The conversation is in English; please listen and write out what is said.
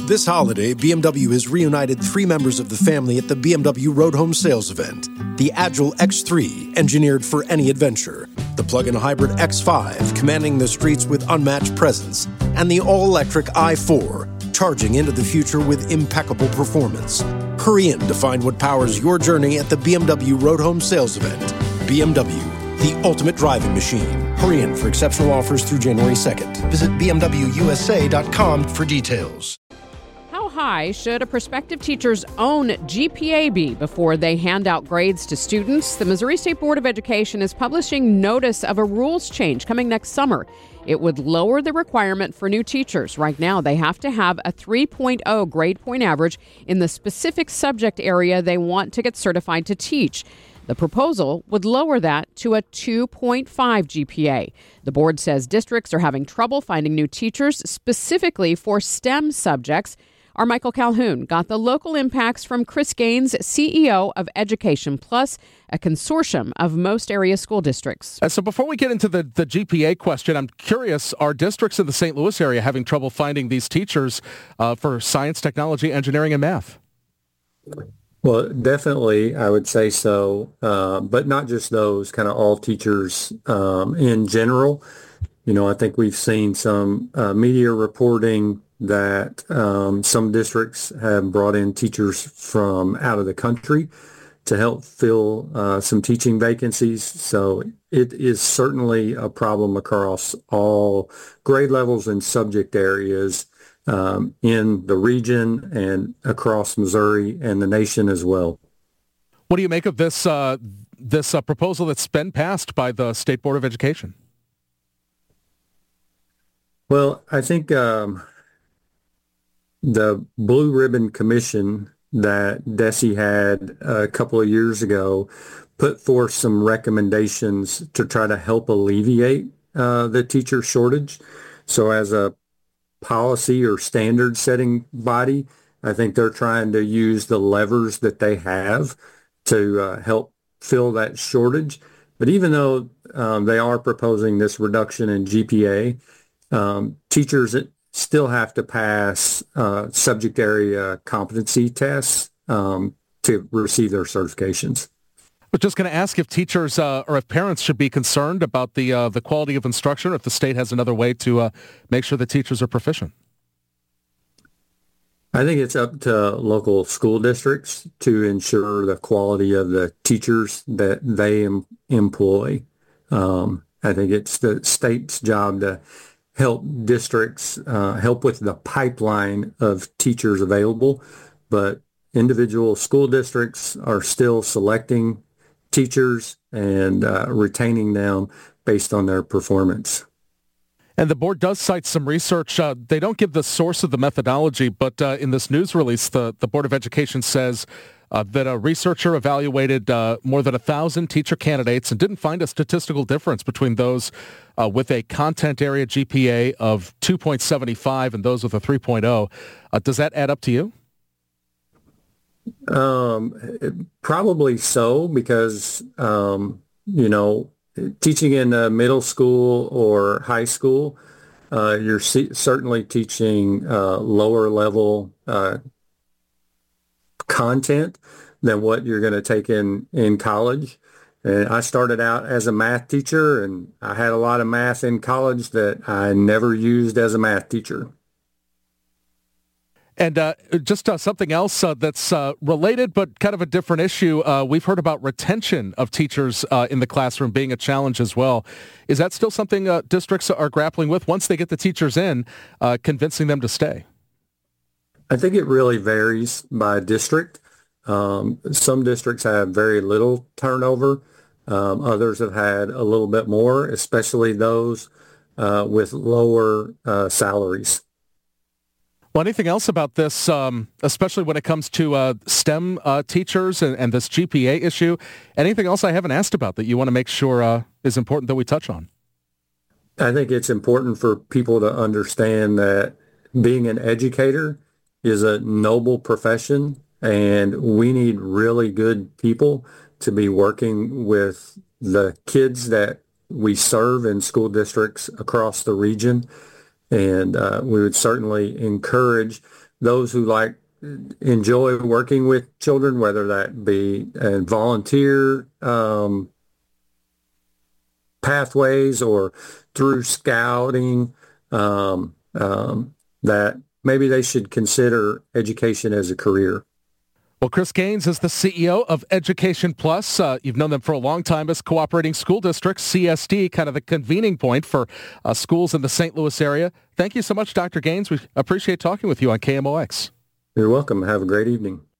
This holiday, BMW has reunited three members of the family at the BMW Road Home Sales event. The Agile X3, engineered for any adventure. The plug-in hybrid X5, commanding the streets with unmatched presence. And the all-electric i4, charging into the future with impeccable performance. Hurry in to find what powers your journey at the BMW Road Home Sales event. BMW, the ultimate driving machine. Hurry in for exceptional offers through January 2nd. Visit BMWUSA.com for details. How high should a prospective teacher's own GPA be before they hand out grades to students? The Missouri State Board of Education is publishing notice of a rules change coming next summer. It would lower the requirement for new teachers. Right now, they have to have a 3.0 grade point average in the specific subject area they want to get certified to teach. The proposal would lower that to a 2.5 GPA. The board says districts are having trouble finding new teachers, specifically for STEM subjects. Our Michael Calhoun got the local impacts from Chris Gaines, CEO of Education Plus, a consortium of most area school districts. So before we get into the GPA question, I'm curious, are districts in the St. Louis area having trouble finding these teachers for science, technology, engineering, and math? Well, definitely, I would say so, but not just those, kind of all teachers in general. You know, I think we've seen some media reporting that some districts have brought in teachers from out of the country to help fill some teaching vacancies. So it is certainly a problem across all grade levels and subject areas in the region and across Missouri and the nation as well. What do you make of this proposal that's been passed by the State Board of Education? Well, I think the Blue Ribbon Commission that DESE had a couple of years ago put forth some recommendations to try to help alleviate the teacher shortage. So as a policy or standard setting body, I think they're trying to use the levers that they have to help fill that shortage. But even though they are proposing this reduction in GPA, teachers still have to pass subject area competency tests to receive their certifications. I was just going to ask if teachers or if parents should be concerned about the quality of instruction, or if the state has another way to make sure the teachers are proficient. I think it's up to local school districts to ensure the quality of the teachers that they employ. I think it's the state's job to help districts help with the pipeline of teachers available, but individual school districts are still selecting teachers and retaining them based on their performance. And the board does cite some research. They don't give the source of the methodology, but in this news release, the Board of Education says that a researcher evaluated more than 1,000 teacher candidates and didn't find a statistical difference between those with a content area GPA of 2.75 and those with a 3.0. Does that add up to you? Probably so, because, teaching in middle school or high school, you're certainly teaching lower level content than what you're going to take in college. And I started out as a math teacher, and I had a lot of math in college that I never used as a math teacher. And just something else that's related but kind of a different issue. We've heard about retention of teachers in the classroom being a challenge as well. Is that still something districts are grappling with once they get the teachers in, convincing them to stay? I think it really varies by district. Some districts have very little turnover. Others have had a little bit more, especially those with lower salaries. Well, anything else about this, especially when it comes to STEM teachers and this GPA issue? Anything else I haven't asked about that you want to make sure is important that we touch on? I think it's important for people to understand that being an educator is a noble profession, and we need really good people to be working with the kids that we serve in school districts across the region. And we would certainly encourage those who enjoy working with children, whether that be volunteer pathways or through scouting, that maybe they should consider education as a career. Well, Chris Gaines is the CEO of Education Plus. You've known them for a long time as Cooperating School District, CSD, kind of the convening point for schools in the St. Louis area. Thank you so much, Dr. Gaines. We appreciate talking with you on KMOX. You're welcome. Have a great evening.